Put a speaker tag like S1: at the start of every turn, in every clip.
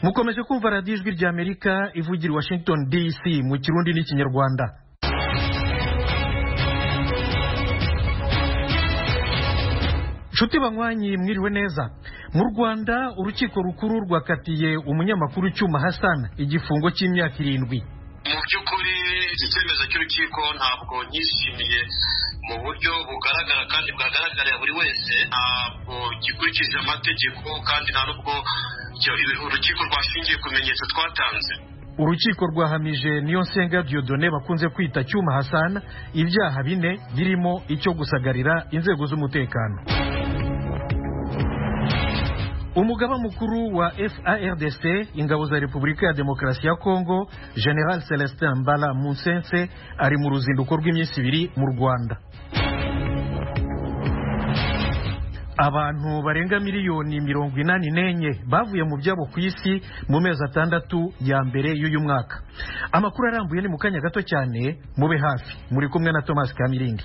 S1: mukomeje kumva radiyo ijwi ry'Amerika ivugira Washington DC mu Kirundi n'Ikinyarwanda. Nshuti banywanyi mwiriwe neza. Mu Rwanda urukiko rukuru rwakatiye umunyamakuru Cyuma Hassan igifungo cy'imyaka 7.
S2: Mu by'ukuri icyemezo cy'urukiko ntabwo nyishimiye mu buryo bugaragara kandi bwagaragarira buri wese, ntabwo gikurikije amategeko kandi nta nubwo urukiko rwashingiye ku bimenyetso twatanze.
S1: Urukiko rwahamije Niyonsenga Dieudonné bakunze kwita Cyuma Hassan ibyaha 4 birimo icyo gusagarira inzego z'umutekano. Umugaba mukuru wa FARDC ingabo za Repubulika ya Demokarasi ya Kongo General Celestin Mbala Munsense ari mu ruzinduko rw'iminsi 2 mu Rwanda. Abantu barenga miliyoni 84 bavuye mu byabo ku isi mu mezi 6 ya mbere y'uyu mwaka. Amakuru arambuye ni mu kanya gato cyane, mube hafi muri kumwe na Thomas Kamirindi.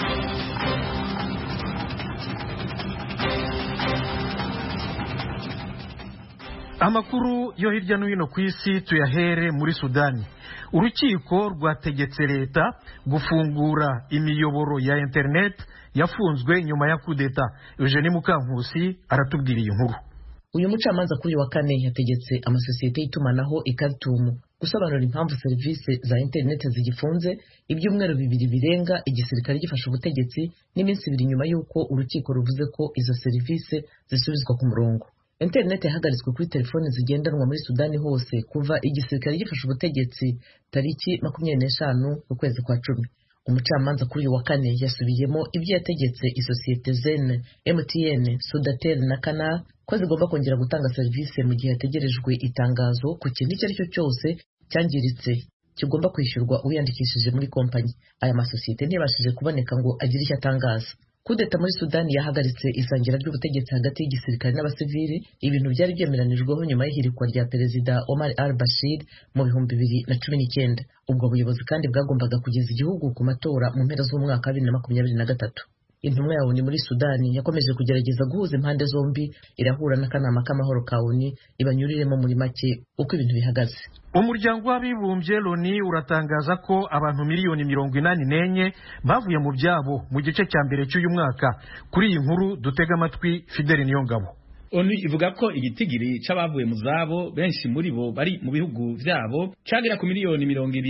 S1: Amakuru yo hirya no hino ku isi tuyahere muri Sudani. Urukiko rwategetse leta gufungura imiyoboro ya internet yafunzwe nyuma ya kudeta. Eugene Mukankusi aratubwira iyi nkuru.
S3: Uyu mucamanza kuri wa kane yategetse amasosiyete y'itumanaho Ikaritumu gusobanura impamvu serivisi za internet zigifunze ibyumweru 2 birenga igisirikare gifasha ubutegetsi n'iminsi 2 nyuma y'uko urukiko ruvuze ko izo serivisi zisubizwa ku murongo. Internet yahagaritswe kuri telefone zigendanwa muri Sudani hose kuva igisirikare gifasha ubutegetsi tariki 25 ukwezi kwa 10. Umucamanza kuri wa kane yasubiyemo ibyo yategetse isosiyete Zen, MTN, Sudatel na Canal ko zigomba kongera gutanga serivisi mu gihe hategerejwe itangazo ku kintu icyo ari cyo cyose cyangiritse kigomba kwishyurwa uyandikishije muri kompanyi. Aya masosiyete ntiyabashije kuboneka ngo agire icyo atangaza. Kudeta muri Sudani yahagaritse isangira ry'ubutegetsi hagati y'igisirikare n'abasivili, ibintu byari byemeranijweho nyuma y'ihirikwa rya Perezida Omar al-Bashir mu 2019. Ubwo buyobozi kandi bwagombaga kugeza igihugu ku matora mu mpera z'umwaka 2023. Intumwa ya ONU muri Sudani yakomeje kugerageza guhuza impande zombi, irahura n'akanama k'amahoro ka ONU ibanyuriremo muri make uko ibintu bihagaze.
S1: Umuryango w'abibumbye Loni uratangaza ko abantu miliyoni 84 bavuye mu byabo mu gice cya mbere cy'uyu mwaka. Kuri iyi nkuru dutega amatwi Fidel Niyongabo.
S4: ONU ivuga ko igitigiri c'abavuye mu zabo benshi muri bo bari mu bihugu vyabo cagira ku miliyoni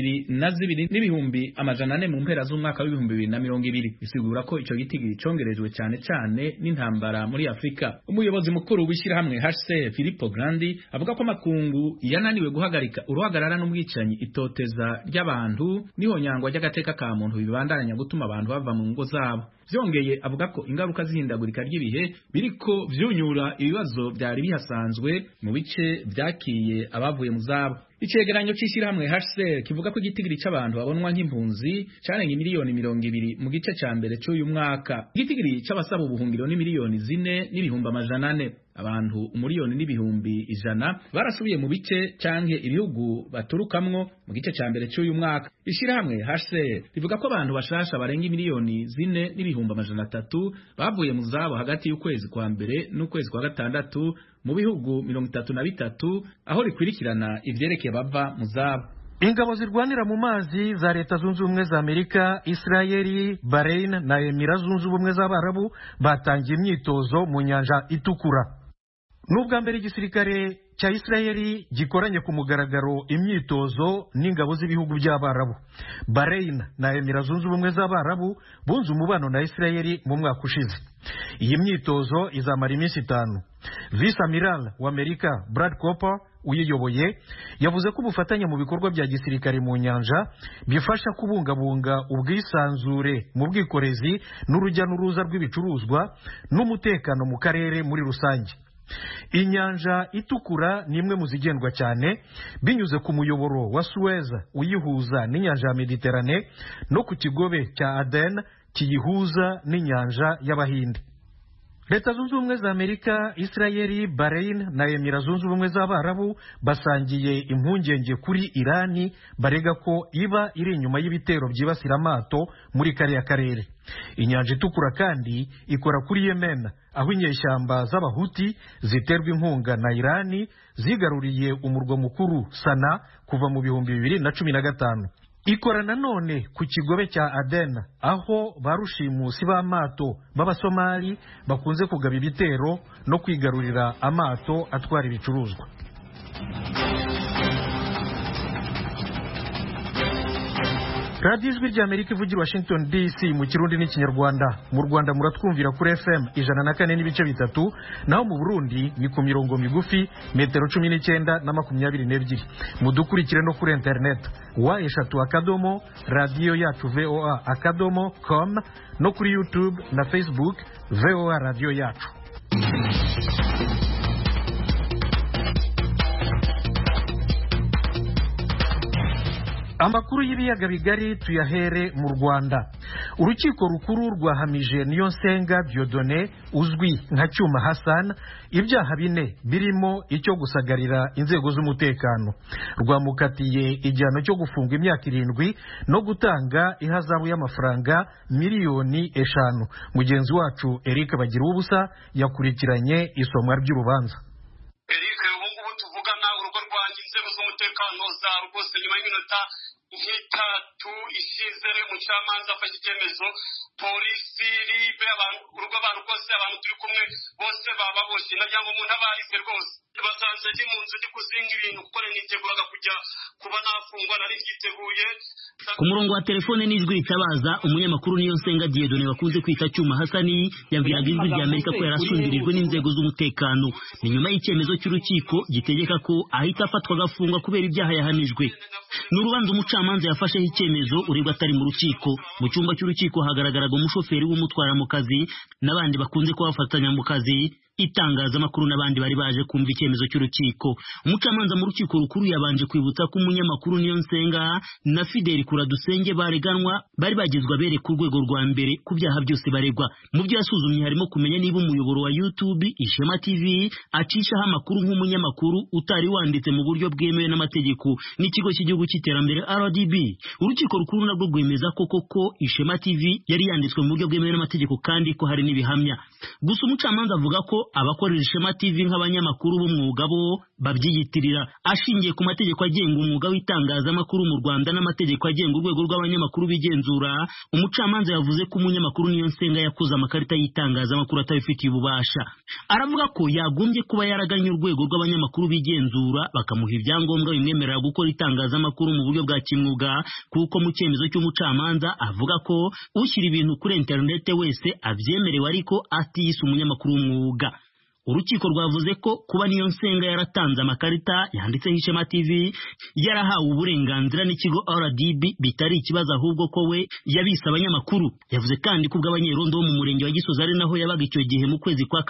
S4: 22 n'ibihumbi 400 mu mpera z'umwaka w'2020. Bisigura ko ico gitigiri congerejwe cyane cyane n'intambara muri Afrika. Umuyobozi mukuru w'ishirahamwe HCR Filippo Grandi avuga ko makungu yananiwe guhagarika uruhagarara n'umwicanyi itoteza ry'abantu niho nyangwa ry'agateka ka muntu bibandanya gutuma abantu bava mu ngo zabo. Vyongeye avuga ko ingaruka zihindagurika ry'ibihe biriko vyunyura ibibazo byari bihasanzwe mu bice vyakiye abavuye mu zabo. Icegeranyo c'ishirahamwe HCR kivuga ko igitigiri c'abantu babonwa nk'impunzi carenga miliyoni 200 mu gice ca mbere cy'uyu mwaka. Igitigiri c'abasaba ubuhungiro ni miliyoni 4 n'ibihumbi 400. Abantu umuriyoni n'ibihumbi 100 barasubiye mu bice canke ibihugu baturukamwo mu gice ca mbere cy'uyu mwaka. Ishirahamwe HCR rivuga ko abantu bashasha barenga miliyoni 4 n'ibihumbi 300 bavuye mu zabo hagati y'ukwezi kwa mbere n'ukwezi kwa gatandatu mu bihugu 33 aho rikwirikirana ivyerekeye bava mu zabo.
S1: Ingabo zirwanira mu mazi za Leta Zunze Ubumwe za Amerika, Israeli, Bahrain na Emirates Zunze Ubumwe z'Abarabu batangiye imyitozo mu nyanja itukura. Nubwa mbere igisirikare cya Israeli gikoranye ku mugaragaro imyitozo n'ingabo z'ibihugu by'Abarabu. Bahrain na Emirates Zunze Ubumwe z'Abarabu bunze umubano na Israeli mu mwaka ushize. Iyi myitozo izamara iminsi 5. Vice Amiral wa Amerika Brad Cooper uyiyoboye yavuze ko ubufatanye mu bikorwa bya gisirikare mu nyanja bifasha kubungabunga ubwisanzure mu bwikorezi n'urujya n'uruza rw'ibicuruzwa n'umutekano mu karere muri rusange. Inyanja itukura ni imwe mu zigendwa cyane binyuze ku muyoboro wa Suez uyihuza n'inyanja ya Mediterane no ku kigobe cya Aden kiyihuza n'inyanja y'Abahinde. Leta Zunze Ubumwe za Amerika, Israeli, Bahrain na Emirates Zunze Ubumwe z'Abarabu basangiye impungenge kuri Irani barega ko iba iri inyuma y'ibitero byibasira amato muri kariya karere. Inyanja Itukura kandi ikora kuri Yemen, aho inyeshyamba z'Abahuti ziterwa inkunga na Irani zigaruriye umurwa mukuru Sana kuva mu 2015. Ikora nanone ku kigobe cya Aden, aho barushimusi b'amato b'Abasomali bakunze kugaba ibitero no kwigarurira amato atwara ibicuruzwa. Radio Ijwi ry'Amerika ivugira Washington DC mu Kirundi n'Ikinyarwanda. Mu Rwanda muratwumvira kuri FM 104.3, naho mu Burundi ni ku mirongo migufi metero 19 na 22. Mudukurikire no kuri internet eshatu radio yacu voa.com no kuri YouTube na Facebook VOA radio yacu. Amakuru y'ibiyaga bigari tuyahere mu Rwanda. Urukiko rukuru rwahamije Niyonsenga Dieudonné uzwi nka Cyuma Hassan ibyaha bine birimo icyo gusagarira inzego z'umutekano. Rwamukatiye igihano cyo gufunga imyaka 7 no gutanga ihazabu y'amafaranga miliyoni 5. Mugenzi wacu Eric Bagira ubusa yakurikiranye isomwa ry'urubanza.
S2: Eric, ubu tuvugana urugo rwanjye inzego z'umutekano za rwose nyuma y'iminota nk'itatu ishize umucamanza afashe icyemezo, polisi ribe urugo abantu rwose abantu turi kumwe bose baba bose nagira ngo umuntu abahize rwose basanze ndi mu nzu ndi kuzinga ibintu kuko niteguraga kujya kuba nafungwa nari byiteguye.
S5: Ku murongo wa telefone n'ijwi ritabaza umunyamakuru Niyonsenga Dieudonné wakunze kwita Cyuma Hassan yabwiraga Ijwi ry'Amerika ko yarashindirijwe n'inzego z'umutekano. Ni nyuma y'icyemezo cy'urukiko gitegeka ko ahita afatwa agafungwa kubera ibyaha yahanijwe. N'urubanza umucamanza yafasheho icyemezo uregwa atari mu rukiko. Mu cyumba cy'urukiko hagaragaraga umushoferi w'umutwara mu kazi n'abandi bakunze kubafatanya mu kazi, itangazamakuru n'abandi bari baje kumva icyemezo cy'urukiko. Umucamanza mu rukiko rukuru yabanje kwibutsa ko umunyamakuru Niyonsenga na Fidel Kuradusenge bareganwa bari bagizwe abere ku rwego rwa mbere ku byaha byose baregwa. Mu byo yasuzumye harimo kumenya niba umuyoboro wa YouTube Ishema TV acishaho amakuru nk'umunyamakuru utari wanditse mu buryo bwemewe n'amategeko n'ikigo cy'igihugu cy'iterambere RDB. Urukiko rukuru narwo rwemeza ko koko Ishema TV yari yanditswe mu buryo bwemewe n'amategeko kandi ko hari n'ibihamya. Gusa umucamanza avuga ko abakorera Ishema TV nk'abanyamakuru b'umwuga bo babyiyitirira ashingiye ku mategeko agenga umwuga w'itangazamakuru mu Rwanda n'amategeko agenga urwego rw'abanyamakuru bigenzura. Umucamanza yavuze ko umunyamakuru Niyonsenga yakoze amakarita y'itangazamakuru atabifitiye ububasha. Aravuga ko yagombye kuba yaraganye urwego rw'abanyamakuru bigenzura bakamuha ibyangombwa bimwemerera gukora itangazamakuru mu buryo bwa kimwuga, kuko mu cyemezo cy'umucamanza avuga ko ushyira ibintu kuri internet wese abyemerewe ariko atiyise umunyamakuru w'umwuga. Urukiko rwavuze ko kuba Niyonsenga yaratanze amakarita yanditseho Ishema TV yarahawe uburenganzira n'ikigo RDB bitari ikibazo, ahubwo ko we yabise abanyamakuru. Yavuze kandi ko ubw'abanyerondo bo mu murenge wa Gisozi ari naho yabaga icyo gihe mu kwezi kwa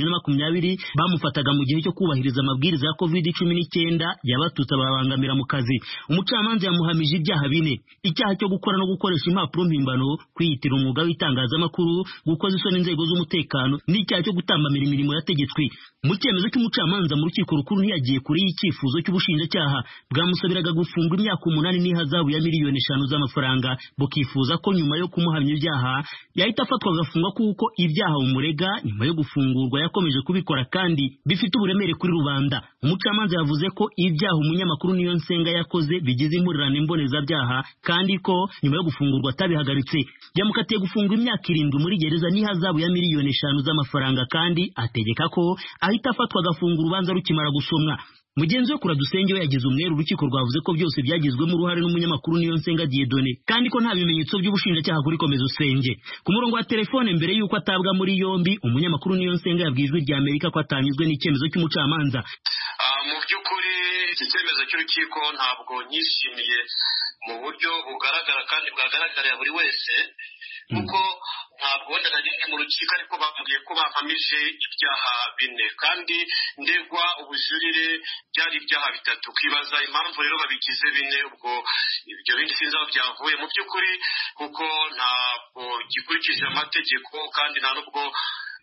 S5: 2020 bamufataga mu gihe cyo kubahiriza amabwiriza ya COVID-19 yabatutse babangamira mu kazi. Umucamanza yamuhamije ibyaha bine: icyaha cyo gukora no gukoresha impapuro mpimbano, kwiyitira umwuga w'itangazamakuru, gukoza isoni inzego z'umutekano, n'icyaha cyo gutambamira imirimo yategetswe. Mu cyemezo cy'umucamanza mu rukiko rukuru ntiyagiye kuri y'icyifuzo cy'ubushinjacyaha bwamusabiraga gufungwa imyaka 8 n'ihazabu ya miliyoni 5 z'amafaranga, bukifuza ko nyuma yo kumuhamya ibyaha yahita afatwa agafungwa kuko ibyaha umurega nyuma yo gufungurwa yakomeje kubikora kandi bifite uburemere kuri rubanda. Umucamanza yavuze ko ibyaha umunyamakuru Niyonsenga yakoze bigize impurirane mbonezabyaha kandi ko nyuma yo gufungurwa atabihagaritse. Yamukatiye gufungwa imyaka 7 muri gereza n'ihazabu ya miliyoni 5 z'amafaranga kandi ategeka ko ahita afatwa agafunga urubanza rukimara gusomwa. Mugenzi we Kuradusenge we yagize umweru urukiko rwavuze ko byose byagizwemo uruhare n'umunyamakuru Niyonsenga Dieudonné kandi ko nta bimenyetso by'ubushinjacyaha kuri Komeza Usenge. Ku murongo wa telefone mbere y'uko atabwa muri yombi, umunyamakuru Niyonsenga yabwiye Ijwi ry'Amerika ko atanyuzwe n'icyemezo cy'umucamanza.
S2: Mu by'ukuri iki cyemezo cy'urukiko ntabwo nyishimiye mu buryo bugaragara kandi bwagaragarira buri wese, kuko ntabwo wenda nagiye mu rukiko ariko bambwiye ko bampamije ibyaha bine kandi ndegwa ubujurire byari ibyaha 3. Kwibaza impamvu rero babigize bine, ubwo ibyo bindi sinzi aho byavuye mu by'ukuri, kuko ntabwo gikurikije amategeko kandi nta nubwo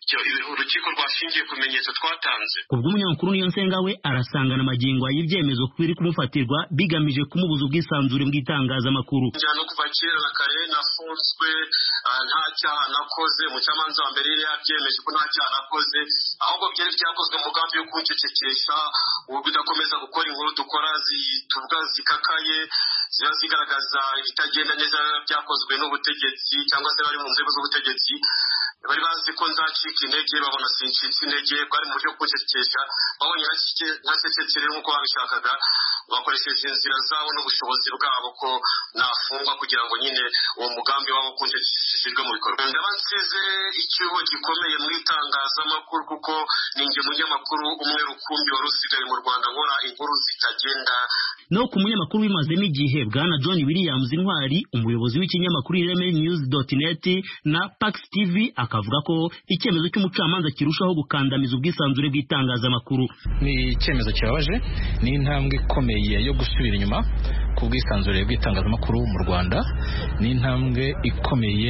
S2: urukiko rwashingiye ku bimenyetso twatanze.
S5: Ubwo umunyamakuru Niyonsenga we arasangana amagingo y'ibyemezo biri kumufatirwa bigamije kumubuza ubwisanzure bw'itangazamakuru.
S2: Njyana kuva kera na kare nafunzwe nta cyaha nakoze, umucamanza wa mbere yabyemeje ko nta cyaha nakoze, ahubwo byari byakozwe umugambi wo kuncecekesha, ubu bidakomeza gukora inkuru dukora tuvuga zikakaye ziba zigaragaza ibitagenda neza byakozwe n'ubutegetsi cyangwa se bari mu nzego z'ubutegetsi. Bari bazi ko nzacika intege, babona sincitse intege, bwari mu buryo kuncecekesha, babonye ntacecekere nk'uko babishakaga, bakoresheje inzira zabo n'ubushobozi bwabo ko nafungwa kugira ngo nyine uwo mugambi wabo kuncecekeshejwe mu bikorwa. Ndaba nsize icyuho gikomeye mu itangazamakuru kuko ninjye munyamakuru umwe rukumbi wari usigaye mu Rwanda nkora inkuru zitagenda.
S5: No ku munyamakuru wimazemo igihe Bwana John Williams Intwari, umuyobozi w'ikinyamakuru ireme-news.net na Pax TV, akavuga ko icyemezo cy'umucamanza kirushaho gukandamiza ubwisanzure bw'itangazamakuru.
S6: Ni icyemezo kibabaje, ni intambwe ikomeye yo gusubira inyuma ku bwisanzure bw'itangazamakuru mu Rwanda, ni intambwe ikomeye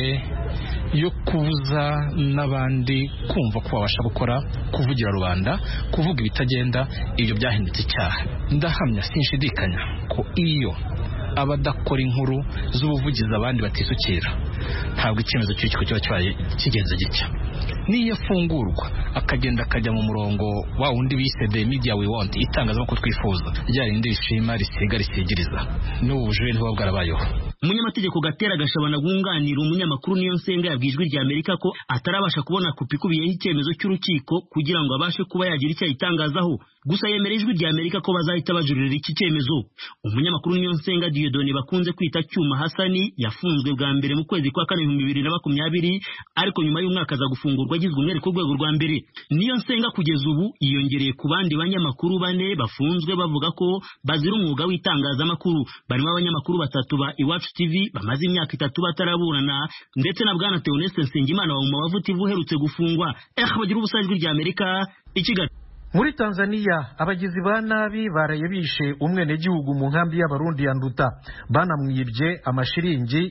S6: yo kubuza n'abandi kumva ko babasha gukora, kuvugira rubanda, kuvuga ibitagenda. Ibyo byahindutse icyaha. Ndahamya sinshidikanya ko iyo abadakora inkuru z'ubuvugizi abandi batisukira, ntabwo icyemezo cy'urukiko kiba cyabaye kigenze gitya. Niyo afungurwa akagenda akajya mu murongo wa wundi bise the media we want, itangazamakuru twifuza, ryarindi rishima risiga risigiriza, n'ubujure ntibuba bwarabayeho.
S5: Umunyamategeko Gatera Gashabana wunganira umunyamakuru Niyonsenga yabwiye Ijwi ry'Amerika ko atarabasha kubona kopi ikubiyeho icyemezo cy'urukiko kugira ngo abashe kuba yagira icyo ayitangazaho, gusa yemera Ijwi ry'Amerika ko bazahita bajurira iki cyemezo. Umunyamakuru Niyonsenga Dieudonné bakunze kwita Cyuma Hasani yafunzwe bwa mbere mu kwezi kwa 2020, ariko nyuma y'umwaka aza gufungurwa agizwe umwere ku rwego rwa mbere. Niyonsenga kugeza ubu yiyongereye ku bandi banyamakuru 4 bafunzwe bavuga ko bazira umwuga w'itangazamakuru, barimo abanyamakuru 3 ba Iwacu TV bamaze imyaka 3 bataraburana, ndetse na Bwana Theoneste Nsengimana wa Umubavu TV uherutse gufungwa. Bagira ubusa Ijwi ry'Amerika i Kigali.
S1: Muri Tanzania abagizi ba nabi baraye bishe umwenegihugu mu nkambi y'Abarundi ya Nduta, banamwibye amashiringi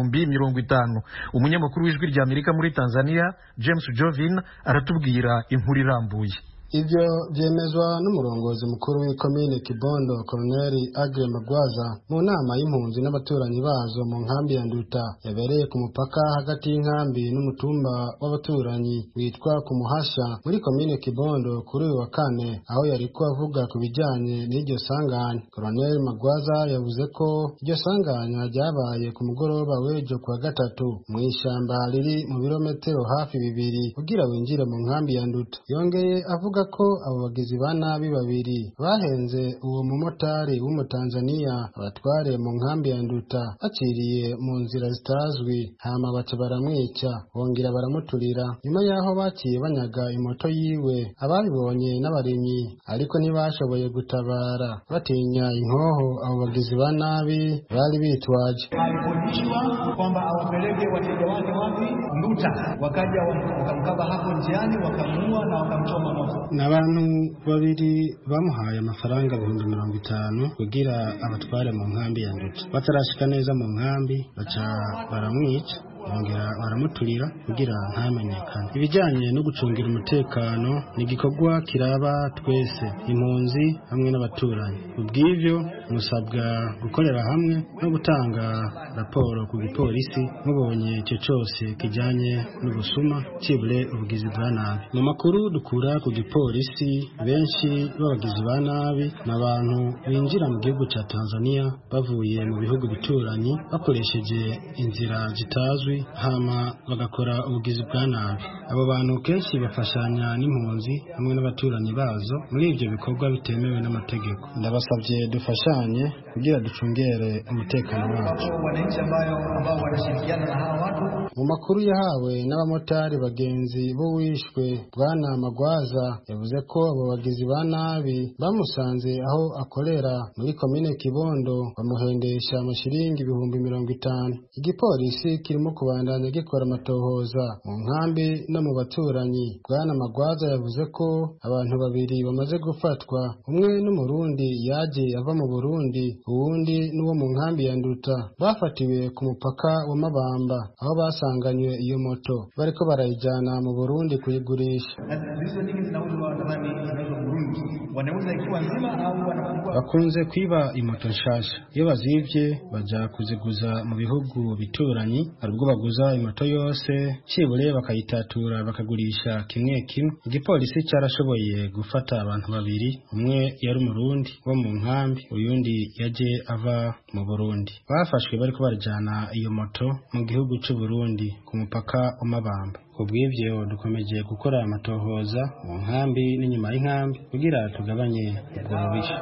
S1: 50,000. Umunyamakuru w'Ijwi ry'Amerika muri Tanzania James Jovin aratubwira inkuru irambuye.
S7: Ibyo byemezwa n'umurongozi mukuru w'ikomine Kibondo Colonel Agre Magwaza mu nama y'impunzi n'abaturanyi bazo mu nkambi ya Nduta yabereye ku mupaka hagati y'inkambi n'umutumba w'abaturanyi witwa ku Muhasha muri komine Kibondo kuri uyu wa kane, aho yariko avuga ku bijyanye n'iryo sanganya. Colonel Magwaza yavuze ko iryo sanganya ryabaye ku mugoroba w'ejo kwa gatatu mu ishyamba riri mu birometero hafi 2 kugira winjire mu nkambi ya Nduta. Yongeye avuga ko abo bagizi ba nabi 2 bahenze uwo mumotari w'umutanzania abatware mu nkambi ya Nduta aciriye mu nzira zitazwi, hama baca baramwica bongera baramuturira. Nyuma yaho baciye banyaga imoto yiwe, ababibonye n'abarimyi ariko ntibashoboye gutabara batinya inkoho abo bagizi ba nabi bari bitwaje.
S8: Alipojishwa kwamba awapeleke wateja wake wapi? Nduta. Wakaja wakamkaba hapo njiani, wakamuua na wakamchoma moto.
S7: N'abantu 2 bamuhaye amafaranga 50,000 kugira abatware mu nkambi ya Nduta. Batarashika neza mu nkambi baca baramwica bongera baramuturira kugira ntamenyekane. Ibijyanye no gucungira umutekano ni igikorwa kiraba twese, impunzi hamwe n'abaturanyi. Ubw'ivyo musabwa gukorera hamwe no gutanga raporo ku gipolisi mubonye icyo cyose kijyanye n'ubusuma cibure ubugizi bwa nabi. Mu makuru dukura ku gipolisi, benshi b'abagizi ba nabi n'abantu binjira mu gihugu cya Tanzania bavuye mu bihugu bituranyi bakoresheje inzira zitazwi, hama bagakora ubugizi bwa nabi. Abo bantu kenshi bafashanya n'impunzi hamwe n'abaturanyi bazo muri ibyo bikorwa bitemewe n'amategeko. Ndabasabye dufashanye kugira ducungere umutekano wacu. Mu makuru yahawe n'abamotari bagenzi bo wishwe, Bwana Magwaza yavuze ko abo bagizi ba nabi bamusanze aho akorera muri komine Kibondo bamuhendesha amashiringi 50,000. Igipolisi kirimo kubandanya gikora amatohoza mu nkambi no mu baturanyi. Bwana Magwaza yavuze ko abantu babiri bamaze gufatwa, umwe n'umurundi yaje ava mu Burundi, uwundi n'uwo mu nkambi ya Nduta, bafatiwe ku mupaka wa Mabamba aho basanganywe iyo moto bariko barayijana mu Burundi kuyigurisha. Bakunze kwiba imoto nshasha, iyo bazivye baja kuziguza mu bihugu bituranyi, hari ubwo baguza imoto yose cibure bakayitatura bakagurisha kimwe kimwe. Igipolisi carashoboye gufata abantu babiri, umwe yari umurundi wo mu nkambi, uyundi yaje ava mu Burundi. Bafashwe bariko barajana iyo moto mu gihugu c'u Burundi ku mupaka wa Mabamba. Kubw'ivyo dukomeje gukora amatohoza mu nkambi n'inyuma y'inkambi kugira tugabanye ubwo bubisha.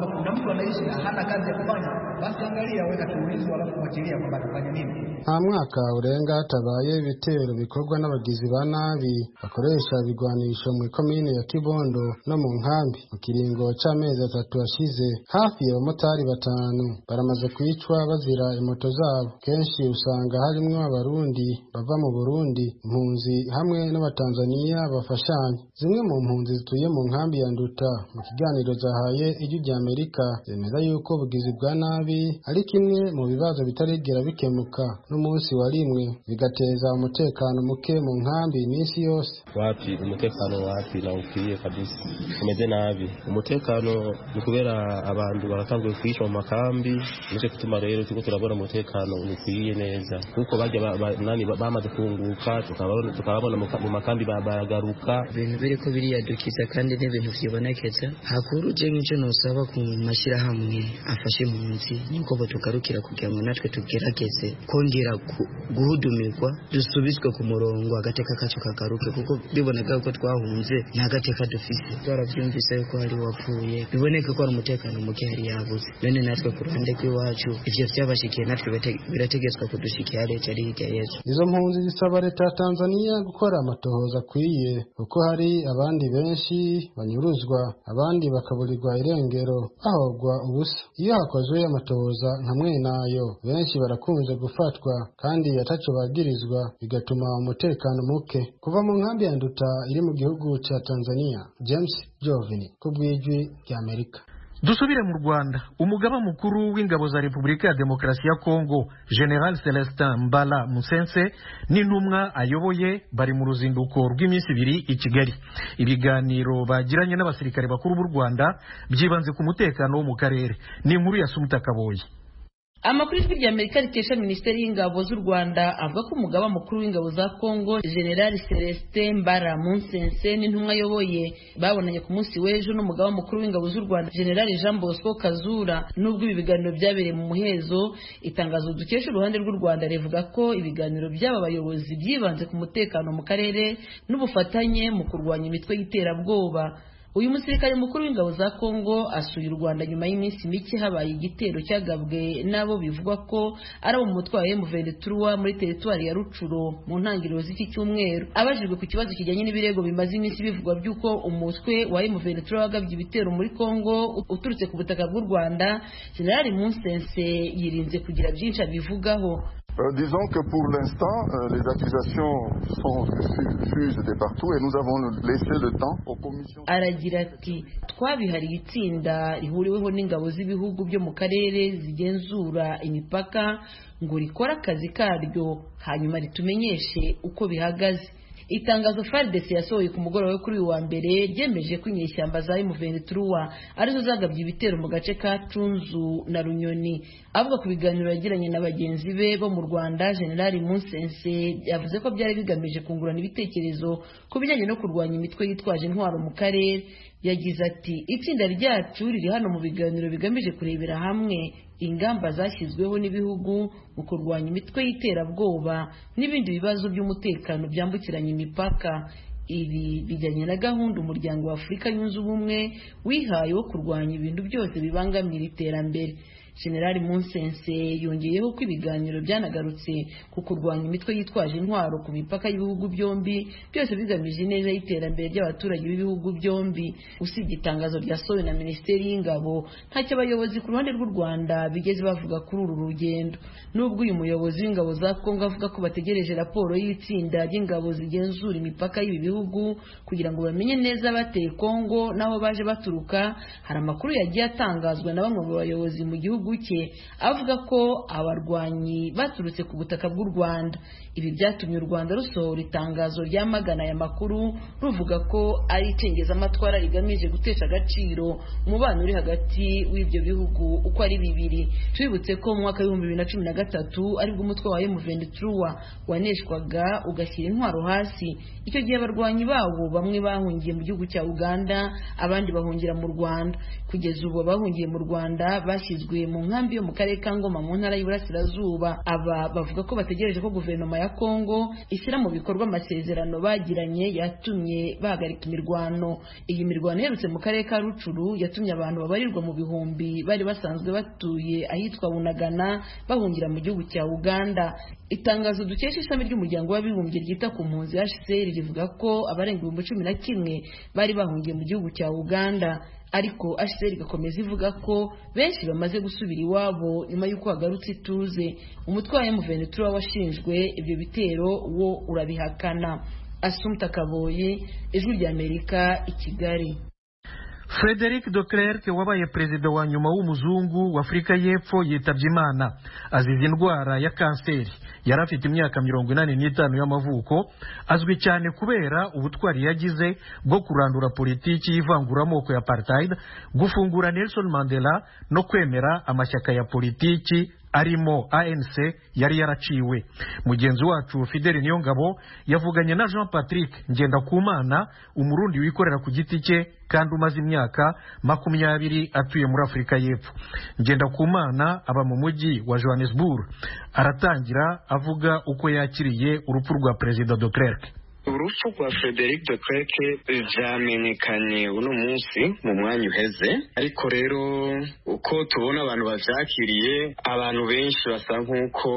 S7: Nta mwaka urenga hatabaye ibitero bikorwa n'abagizi ba nabi bakoresha ibigwanisho mu komine ya Kibondo no mu nkambi. Mu kiringo c'amezi 3 ashize, hafi y'abamotari 5 baramaze kwicwa bazira imoto zabo. Kenshi usanga harimwo abarundi bava mu Burundi, impunzi hamwe n'abatanzania bafashanya. Zimwe mu mpunzi zituye mu nkambi ya Nduta mu kiganiro zahaye Ijwi ry'Amerika zemeza yuko ubugizi bwa nabi ari kimwe mu bibazo bitarigera bikemuka n'umunsi wa rimwe, bigateza umutekano muke mu nkambi iminsi yose.
S9: Wapi umutekano wapi na ukwiye kabisa, umeze nabi. Umutekano ni kubera abantu baratanguye kwisha mu makambi, nico gituma rero tuko turabona umutekano ukwiye neza, kuko bajya bamaze kunguka tukabona mu makambi baragaruka.
S10: Ibintu biriko biriyadukiza kandi n'ibintu vyibonekeza. Hakuru je nk'ico nosaba ku mashirahamwe afashe impunzi niko botugarukira kugira ngo natwe tugerageze kongera guhudumirwa, dusubizwe ku murongo, agateka kacu kagaruke, kuko biboneka ko twahunze nta gateka dufise. Twaravyumvise yuko hari wapfuye, biboneka ko ari umutekano muke hari yabuze. None natwe ku ruhande rw'iwacu ivyo vyabashikiye natwe birategetswe kudushikira leta ari hirya yesu.
S7: Izo mpunzi zisaba leta ya Tanzania gukora amatohoza akwiye, kuko hari abandi benshi banyuruzwa, abandi bakaburirwa irengero bahogwa ubusa. Iyo hakozwe amatohoza nka mwenayo, benshi barakunze gufatwa kandi ataco bagirizwa, bigatuma umutekano muke. Kuva mu nkambi ya Nduta iri mu gihugu ca Tanzania, James Jovini kubw'Ijwi ry'Amerika.
S1: Dusubire mu Rwanda. Umugaba mukuru w'ingabo za Repubulika ya Demokarasi ya Kongo, General Celestin Mbala Musense, n'intumwa ayoboye bari mu ruzinduko rw'iminsi 2 i Kigali. Ibiganiro bagiranye n'abasirikare bakuru b'u Rwanda byibanze ku mutekano wo mu karere. Ni inkuru ya Sumita Kaboyi.
S11: Amakuru y'Ijwi ry'Amerika rikesha Minisiteri y'Ingabo z'u Rwanda avuga ko umugaba mukuru w'ingabo za Kongo, General Celestin Mbala Musense, n'intumwa ayoboye babonanye ku munsi w'ejo n'umugaba mukuru w'ingabo z'u Rwanda, General Jean Bosco Kazura. Nubwo ibi biganiro byabereye mu muhezo, itangazo dukesha uruhande rw'u Rwanda rivuga ko ibiganiro by'aba bayobozi byibanze ku mutekano mu karere n'ubufatanye mu kurwanya imitwe y'iterabwoba. Uyu musirikare mukuru w'ingabo za Kongo asuye u Rwanda nyuma y'iminsi mike habaye igitero cyagabwe nabo bivugwa ko ari mu mutwe wa M23 muri teritwari ya Rucuro mu ntangiriro z'iki cyumweru. Abajijwe ku kibazo kijyanye n'ibirego bimaze iminsi bivugwa by'uko umutwe wa M23 wagabye ibitero muri Kongo uturutse ku butaka bw'u Rwanda, General Musense yirinze kugira byinshi abivugaho.
S12: Disons que pour l'instant, les accusations fusent de partout et nous avons laissé le temps aux commissions.
S11: Aragira ati twabihariye itsinda rihuriweho n'ingabo z'ibihugu byo mu karere zigenzura imipaka ngo rikora akazi karyo hanyuma ritumenyeshe uko bihagaze. Itangazo FARDC yasohoye ku mugoroba wo kuri uyu wa mbere ryemeje ko inyeshyamba za M23 arizo zagabye ibitero mu gace ka Cunzu na Runyoni. Avuga ku biganiro yagiranye na bagenzi be bo mu Rwanda, General Musense yavuze ko byari bigamije kungurana ibitekerezo ku bijyanye no kurwanya imitwe yitwaje intwaro mu karere. Yagize ati itsinda ryacu riri hano mu biganiro bigamije kurebera hamwe ingamba zashyizweho n'ibihugu mu kurwanya imitwe y'iterabwoba n'ibindi bibazo by'umutekano byambukiranya imipaka. Ibi bijyanye na gahunda umuryango wa Afurika yunze ubumwe wihaye wo kurwanya ibintu byose bibangamira iterambere. General Munsense yongeyeho ko ibiganiro byanagarutse ku kurwanya imitwe yitwaje intwaro ku mipaka y'ibihugu byombi byose bigamije neza y'iterambere ry'abaturage b'ibihugu byombi. Usibye itangazo ryasohowe na Minisiteri y'Ingabo, ntacyo abayobozi ku ruhande rw'u Rwanda bigeze bavuga kuri uru rugendo. Nubwo uyu muyobozi w'ingabo za Kongo avuga ko bategereje raporo y'itsinda ry'ingabo zigenzura imipaka y'ibi bihugu kugira ngo bamenye neza bateye Kongo n'aho baje baturuka, hari amakuru yagiye atangazwa na bamwe mu bayobozi mu gihugu cye avuga ko abarwanyi baturutse ku butaka bw'u Rwanda. Ibi byatumye u Rwanda rusohora itangazo ryamagana aya makuru ruvuga ko ari icengezamatwara rigamije gutesha agaciro umubano uri hagati w'ibyo bihugu uko ari bibiri. Twibutse ko mu mwaka w'ibihumbi 2013 aribwo umutwe wa M23 waneshwaga ugashyira intwaro hasi. Icyo gihe abarwanyi bawo bamwe bahungiye mu gihugu cya Uganda, abandi bahungira mu Rwanda. Kugeza ubu bahungiye mu Rwanda bashyizwe mu nkambi yo mu karere ka Ngoma mu ntara y'Iburasirazuba. Aba bavuga ko bategereje ko guverinoma ya Kongo ishyira mu bikorwa amasezerano bagiranye yatumye bahagarika imirwano. Iyi mirwano iherutse mu karere ka Rucuru yatumye abantu babarirwa mu bihumbi bari basanzwe batuye ahitwa Bunagana bahungira mu gihugu cya Uganda. Itangazo dukesha ishami ry'umuryango w'abibumbye ryita ku mpunzi HCR rivuga ko abarenga 11,000 bari bahungiye mu gihugu cya Uganda, ariko HCR igakomeza ivuga ko benshi bamaze gusubira iwabo nyuma y'uko hagarutse ituze. Umutwe wa M23 washinjwe ibyo bitero wo urabihakana. Assumpta Kaboye, Ijwi ry'Amerika, i Kigali.
S1: Frederic de Klerk wabaye perezida wa nyuma w'umuzungu wa Afurika y'Epfo yitabye Imana azize indwara ya kanseri. Yari afite imyaka 85 y'amavuko. Azwi cyane kubera ubutwari yagize bwo kurandura politiki y'ivanguramoko ya apartheid, gufungura Nelson Mandela no kwemera amashyaka ya politiki arimo ANC yari yaraciwe. Mugenzi wacu Fidel Niyongabo yavuganye na Jean Patrick Ngendakumana, umurundi wikorera ku giti cye kandi umaze imyaka 20 atuye muri Afurika y'Epfo. Ngendakumana aba mu mujyi wa Johannesburg. Aratangira avuga uko yakiriye urupfu rwa Perezida de Klerk.
S13: Urupfu rwa Frederic de Klerk vyamenyekanye uno munsi mu mwanya uheze, ariko rero uko tubona abantu bavyakiriye, abantu benshi basa nk'uko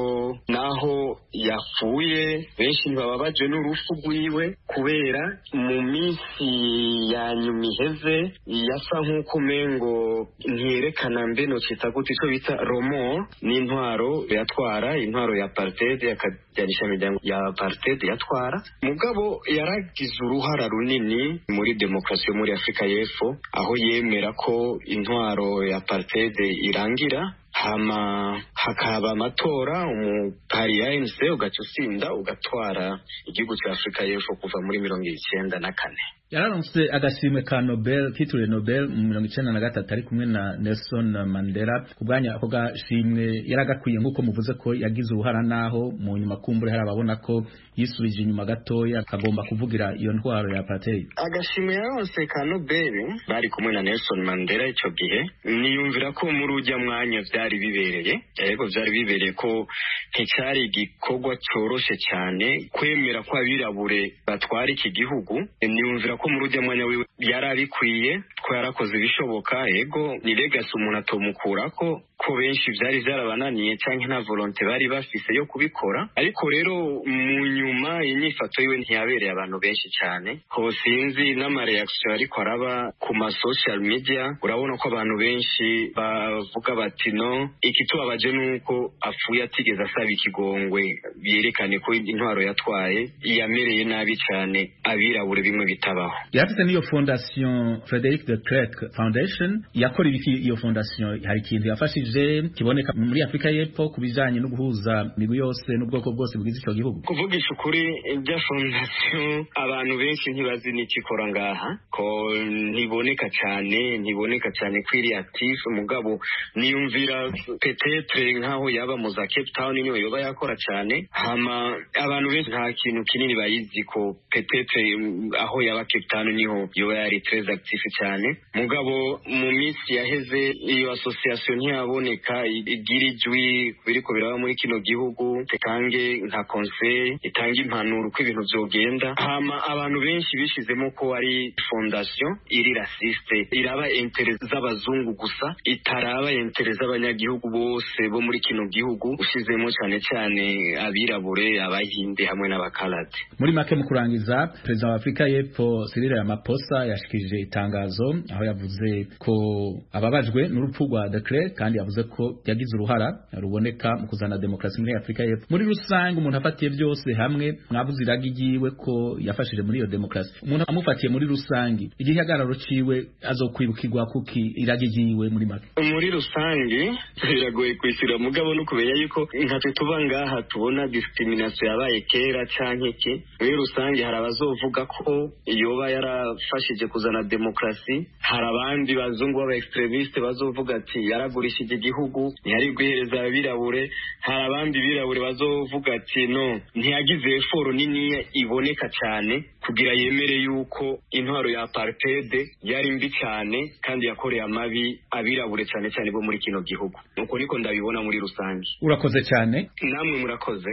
S13: naho yapfuye benshi ntibababajwe n'urupfu rwiwe, kubera mu minsi ya nyuma iheze yasa nk'uko umengo ntiyerekana mbeno cita gute ico bita romo n'intwaro yatwara, intwaro ya apartheid yakajyanisha imiryango ya apartheid yatwara. Mugabo yaragize uruhara runini muri demokarasi yo muri Afurika y'Epfo, aho yemera ko intwaro ya apartheid irangira, hama hakaba amatora umupari ya ANC ugaca usinda ugatwara igihugu cya Afurika y'Epfo kuva muri 1994.
S4: Yararonse agashimwe ka Nobel, kitire Nobel mu 1993 ari kumwe na Nelson Mandela. Kubwanya ako gashimwe yaragakwiye nkuko muvuze ko yagize uruhara naho mu nyuma kumbure hari ababona ko yisubije inyuma gatoya kagomba kuvugira iyo ntwaro ya apartheid.
S13: Agashimwe yararonse ka Nobel bari kumwe na Nelson Mandela icyo gihe, niyumvira ko muri ujya mwanya byari bibereye, yego byari bibereye ko nticyari igikorwa cyoroshe cyane kwemera ko abirabure batwara iki gihugu. Niyumvira ko muri ujya mwanya wiwe yarabikwiye ko yarakoze ibishoboka. Yego ni legacy umuntu atomukurako ko benshi byari byarabananiye cyangwa nta volonté bari bafise yo kubikora, ariko rero mu nyuma inyifato yiwe ntiyabereye abantu benshi cyane. Ko sinzi n'amareaction ariko araba ku ma social media, urabona ko abantu benshi bavuga bati no, ikitubabaje nuko apfuye atigeze asaba ikigongwe byerekane ko intwaro yatwaye yamereye nabi cyane abirabure bimwe bitabaho.
S4: Yafite niyo fondation Frederic de Klerk Foundation. Yakora ibiki iyo fondation? Hari ikintu yafashije kiboneka muri Afurika y'Epfo kubijanye no guhuza imigwi yose n'ubwoko bwose bwiza icyo gihugu?
S13: Kuvugisha ukuri ibya fondation abantu benshi ntibazi n'ikikora ngaha, ko ntiboneka cyane kwiri active. Mugabo niyumvira peut-être nkaho yaba mu za Cape Town niyo yoba yakora cyane, hama abantu benshi nta kintu kinini bayizi ko peut-être aho yaba Cape Town niho yoba yari très active cyane. cyane mugabo mu minsi yaheze iyo association ntiyaboneka igira ijwi biriko biraba muri kino gihugu tekange nka conseil itanga impanuro uko ibintu vyogenda hama abantu benshi bishizemo ko ari fondation iri raciste iraba interest z'abazungu gusa itaraba interest z'abanyagihugu bose bo muri kino gihugu ushizemo cyane cyane abirabure abahinde hamwe n'abakalati.
S4: Muri make mu kurangiza President wa Afrika y'Epfo Cyril Ramaphosa yashikije itangazo aho yavuze ko ababajwe n'urupfu rwa de Klerk kandi yavuze ko yagize uruhara ruboneka mu kuzana demokrasi muri Afrika y'Epfo. Muri rusange umuntu afatiye byose hamwe mwavuze iragigiwe ko yafashije muri iyo demokrasi. Umuntu amufatiye muri rusange igihagararo ciwe azokwibukirwa kuki iragigiwe muri make.
S13: Muri rusange biragoye kwisira mugabo no kubenya yuko nkatwe tuba ngaha tubona discrimination yabaye kera canke iki. Muri rusange hari abazovuga ko yoba yarafashije kuzana demokrasi, hari abandi bazungu baba extremiste bazovuga ati yaragurishije igihugu ntiyari guhereza abirabure, hari abandi birabure bazovuga ati no ntiyagize effort nini iboneka cyane kugira yemere yuko intwaro ya apartheid yari mbi cyane kandi yakoreye amabi abirabure cyane cyane bo muri kino gihugu. Nuko niko ndabibona muri rusange.
S4: Urakoze cyane.
S13: Namwe murakoze.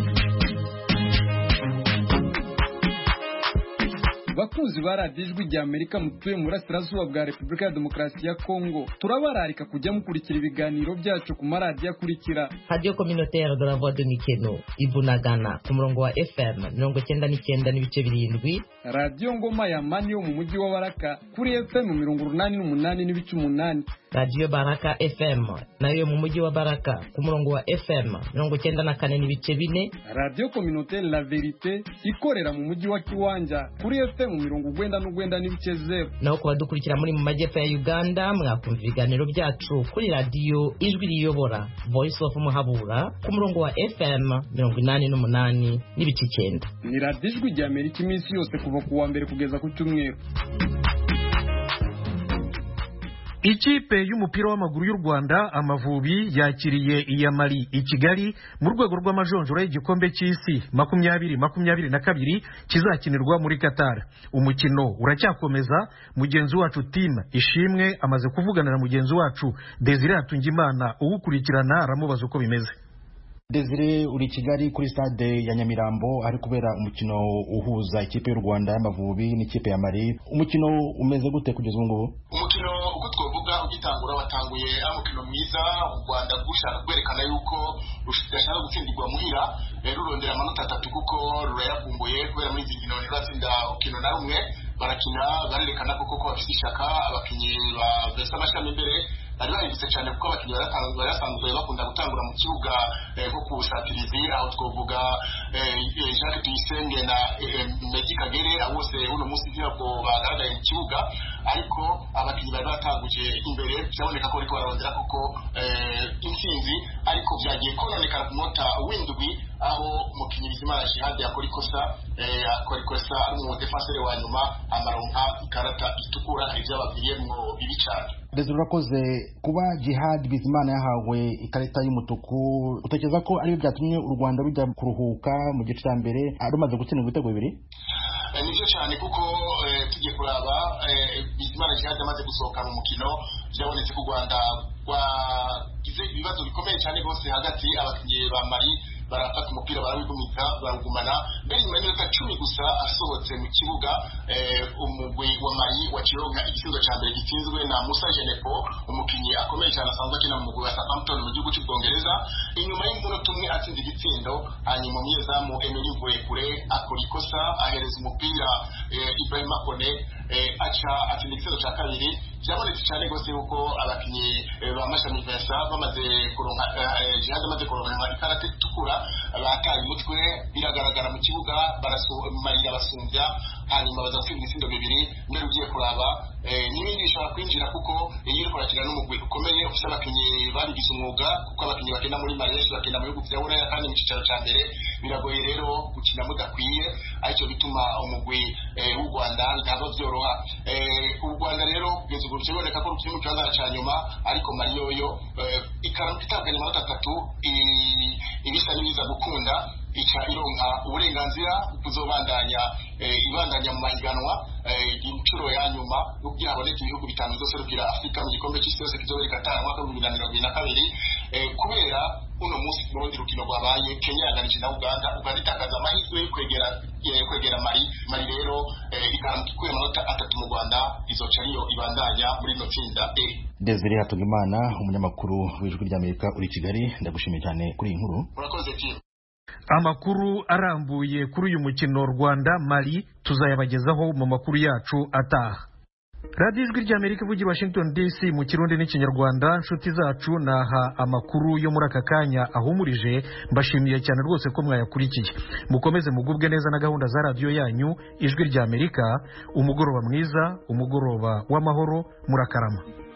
S14: Bakunzi ba Radio Ijwi rya Amerika mutuye mu burasirazuba bwa Repubulika ya Demokarasi ya Kongo, turabararika kujya mukurikira ibiganiro byacu ku maradiyo akurikira:
S3: Radio Communautaire de la Voix de Mikeno Ibunagana ku murongo wa FM 99.7,
S14: Radio Ngoma ya Mani yo mu mujyi wa Baraka kuri FM 88.8,
S3: Radio Baraka FM nayo mu mujyi wa Baraka ku murongo wa FM 94.4,
S14: Radio Communautaire La Verite ikorera mu mujyi wa Kiwanja kuri FM 99.0.
S3: naho kubadukurikira muri mu majyepfo ya Uganda mwakumva ibiganiro byacu kuri Radio Ijwi riyobora Voice of Muhabura ku murongo wa FM 88.9.
S14: Ni Radio Ijwi rya Amerika iminsi yose kuva ku wa mbere kugeza ku cyumweru.
S1: Ikipe y'umupira w'amaguru y'u Rwanda Amavubi yakiriye iya Mali i Kigali mu rwego rw'amajonjora y'igikombe cy'isi 2022 kizakinirwa muri Qatar. Umukino uracyakomeza. Mugenzi wacu Tim Ishimwe amaze kuvugana na mugenzi wacu Desire Hatungimana uwukurikirana aramubaza uko bimeze.
S15: Desire uri Kigali kuri stade ya Nyamirambo ari kubera umukino uhuza ikipe y'u Rwanda y'Amavubi n'ikipe ya Mali. Umukino umeze gute kugeza ubu ngubu?
S16: Umukino uko twovuga ugitangura watanguye umukino mwiza u Rwanda gushaka kwerekana yuko rushaka gutsindirwa muhira rurondera amanota 3 kuko rurayavumbuye kubera muri iki gino nibatsinda ukino na rumwe barakina barerekana koko ko bafite ishaka abakinyi ba Vesa Mashami imbere bari bahindutse cyane kuko abakinyi barasanzwe bakunda gutangura mu kibuga nko kubusatirizi aho twovuga Jacques Tuyisenge na Medi Kagere bose uno munsi ntabwo bagaragaye mu kibuga ariko abakinyi bari batanguje imbere byaboneka ko ariko barondera kuko intsinzi ariko byagiye kononekana ku munota w'indwi aho umukinyi Bizimana Jihad yakora ikosa ari mu defenseur wa nyuma amaronka ikarata itukura ibyababwiye mu bibi cyane.
S15: Desire urakoze. Kuba Jihad Bizimana yahawe ikarita y'umutuku utekereza ko ari byatumye u Rwanda rujya kuruhuka mu gice cya mbere rumaze gutsinda ibitego bibiri?
S16: Nibyo cyane kuko tugiye kuraba Bizimana Jihad amaze gusohoka mu mukino byabonetse ku Rwanda rwagize ibibazo bikomeye cyane rwose hagati abakinyi ba Mali barafata umupira barabigumika baragumana mbere nyuma y'imyaka 10 gusa asohotse mu kibuga umugwi wa Mali wakironka igitego cya mbere gitsinzwe na Musa Jenepo umukinyi akomeye cyane asanzwe akina mu mugwi wa Southampton mu gihugu cy'u Bwongereza. Inyuma y'umunota umwe atsinze igitsindo hanyuma umunyezamu Emery Mvuyekure akora ikosa ahereza umupira Ibrahima Kone aca atsinda igitego cya kabiri. Byabonetse cyane rwose yuko abakinyi ba Mashami Vesa bamaze kuronka Jihad amaze kuronka ikarate itukura bataye umutwe biragaragara mu kibuga baramarira basumbya hanyuma baza gutsinda ibitsindo bibiri. Mbere ugiye kuraba n'ibindi bishobora kwinjira kuko iyo uriko urakina n'umugwi ukomeye ufite abakinyi babigize umwuga kuko abakinyi bagenda muri Malaysia bagenda mu bihugu bya Buraya kandi mu cyicaro cya mbere biragoye rero gukina mudakwiye aricyo bituma umugwi w'u Rwanda ntabwo byoroha. U Rwanda rero kugeza ubu biboneka ko rukiri mu kibanza cya nyuma ariko Mali yoyo itabwanye amanota 3 ibisa n'ibiza gukunda ica ironka uburenganzira kuzobandanya ibandanya mu mahiganwa inshuro ya nyuma kugira haboneke ibihugu bitanu bizoserukira Afurika mu gikombe cy'isi yose kizobera i Qatar mu mwaka wa 2022 kubera uno munsi mu rundi rukino rwabaye Kenya yaganije na Uganda itakaza amahirwe yo kwegera Mali rero ikaramukikuye amanota 3 mu Rwanda izoca ariyo ibandanya muri no tsinda E.
S15: Desire Hatungimana umunyamakuru w'Ijwi ry'Amerika uri Kigali ndagushimiye cyane kuri iyi nkuru.
S16: Urakoze cyane.
S1: Amakuru arambuye kuri uyu mukino Rwanda Mali tuzayabagezaho mu makuru yacu ataha. Radio Ijwi ry'Amerika ivugira Washington DC mu Kirundi n'Ikinyarwanda. Nshuti zacu naha amakuru yo muri aka kanya ahumurije, mbashimiye cyane rwose ko mwayakurikiye. Mukomeze mugubwe neza na gahunda za radio yanyu Ijwi ry'Amerika. Umugoroba mwiza, umugoroba w'amahoro, murakarama.